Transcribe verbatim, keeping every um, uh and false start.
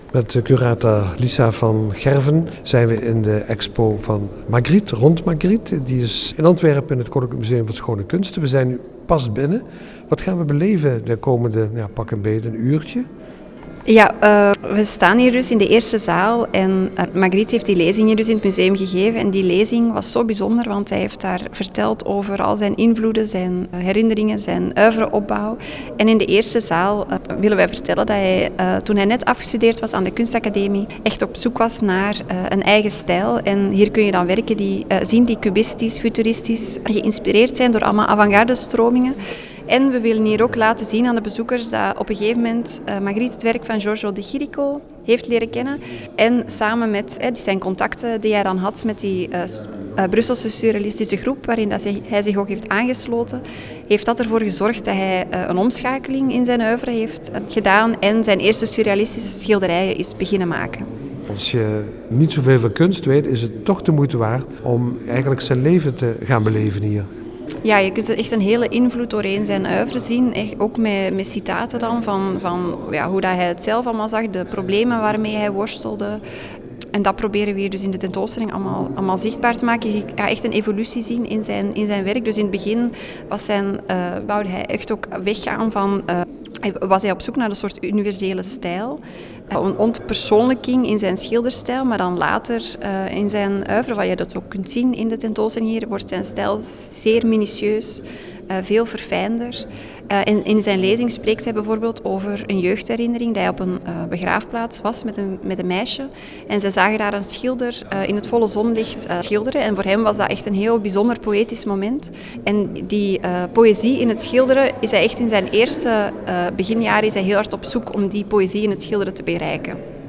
Met curator Lisa van Gerven zijn we in de expo van Magritte, rond Magritte. Die is in Antwerpen in het Koninklijk Museum voor Schone Kunsten. We zijn nu pas binnen. Wat gaan we beleven de komende ja, pak en beet een uurtje? Ja, uh, we staan hier dus in de eerste zaal en uh, Magritte heeft die lezing hier dus in het museum gegeven. En die lezing was zo bijzonder, want hij heeft daar verteld over al zijn invloeden, zijn herinneringen, zijn oeuvreopbouw. En in de eerste zaal uh, willen wij vertellen dat hij, uh, toen hij net afgestudeerd was aan de kunstacademie, echt op zoek was naar uh, een eigen stijl. En hier kun je dan werken die uh, zien die cubistisch, futuristisch, geïnspireerd zijn door allemaal avant-garde stromingen. En we willen hier ook laten zien aan de bezoekers dat op een gegeven moment uh, Magritte het werk van Giorgio de Chirico heeft leren kennen. En samen met uh, zijn contacten die hij dan had met die uh, uh, Brusselse surrealistische groep, waarin dat hij, hij zich ook heeft aangesloten, heeft dat ervoor gezorgd dat hij uh, een omschakeling in zijn oeuvre heeft uh, gedaan en zijn eerste surrealistische schilderijen is beginnen maken. Als je niet zoveel van kunst weet, is het toch de moeite waard om eigenlijk zijn leven te gaan beleven hier. Ja, je kunt er echt een hele invloed doorheen zijn oeuvre zien. Echt ook met, met citaten dan van, van ja, hoe dat hij het zelf allemaal zag, de problemen waarmee hij worstelde. En dat proberen we hier dus in de tentoonstelling allemaal, allemaal zichtbaar te maken. Je gaat echt een evolutie zien in zijn, in zijn werk. Dus in het begin was zijn, uh, wou hij echt ook weggaan van... Uh, was hij op zoek naar een soort universele stijl. Een ontpersoonlijking in zijn schilderstijl, maar dan later uh, in zijn oeuvre, wat je dat ook kunt zien in de tentoonstelling hier, wordt zijn stijl zeer minutieus, uh, veel verfijnder. Uh, in, in zijn lezing spreekt hij bijvoorbeeld over een jeugdherinnering, dat hij op een uh, begraafplaats was met een, met een meisje. En ze zagen daar een schilder uh, in het volle zonlicht uh, schilderen. En voor hem was dat echt een heel bijzonder poëtisch moment. En die uh, poëzie in het schilderen is hij echt in zijn eerste uh, beginjaren is hij heel hard op zoek om die poëzie in het schilderen te bereiken.